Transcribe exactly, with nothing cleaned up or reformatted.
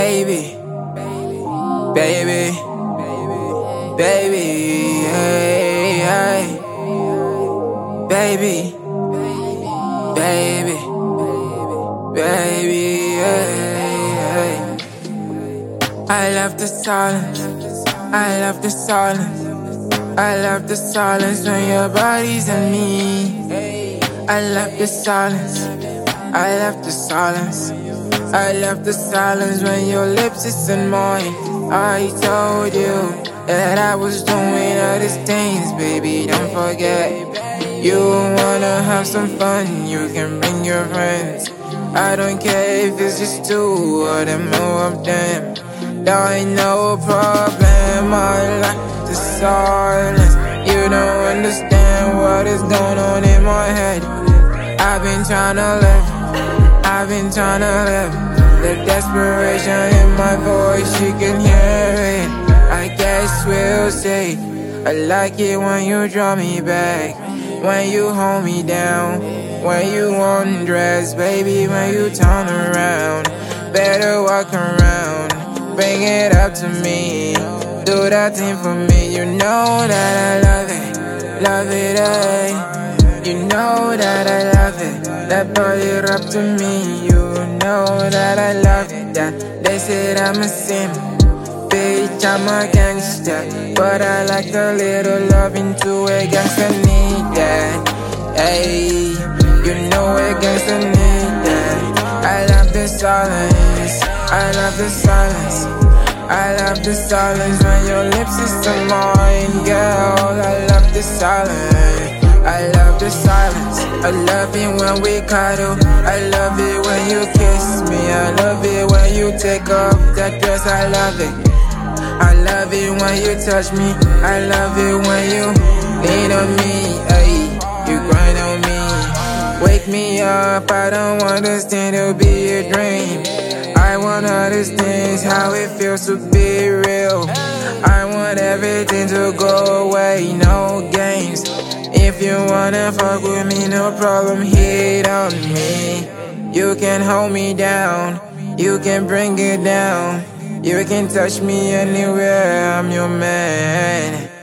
baby, baby, baby, hey, hey, baby, baby, baby, hey, hey. I love the silence, I love the silence, I love the silence when your body's on me. I love the silence, I love the silence, I love the silence when your lips is on mine. I told you that I was doing all these things, baby, don't forget. You wanna have some fun, you can bring your friends. I don't care if it's just two or the more of them. There ain't no problem, I like the silence. You don't understand what is going on in my head. I've been tryna live, I've been tryna live. The desperation in my voice, you can hear it. I guess we'll say I like it when you draw me back, when you hold me down, when you undress, baby, when you turn around. Better walk around, bring it up to me, do that thing for me. You know that I love it, love it, eh. You know that I love it, that body up to me. You know that I love it, that they said I'm a simp. Bitch, I'm a gangster, but I like a little love into a gangster need that. Hey, you know a gangster need that. I love the silence, I love the silence, I love the silence when your lips is on mine, girl. I love the silence, I love the silence. I love it when we cuddle, I love it when you kiss me, I love it when you take off that dress, I love it. I love it when you touch me, I love it when you lean on me, ay, you grind on me. Wake me up, I don't want this thing to be a dream. I want all these things, how it feels to be real. I want everything to go away, no games. If you wanna fuck with me, no problem, hit on me. You can hold me down, you can bring it down. You can touch me anywhere, I'm your man.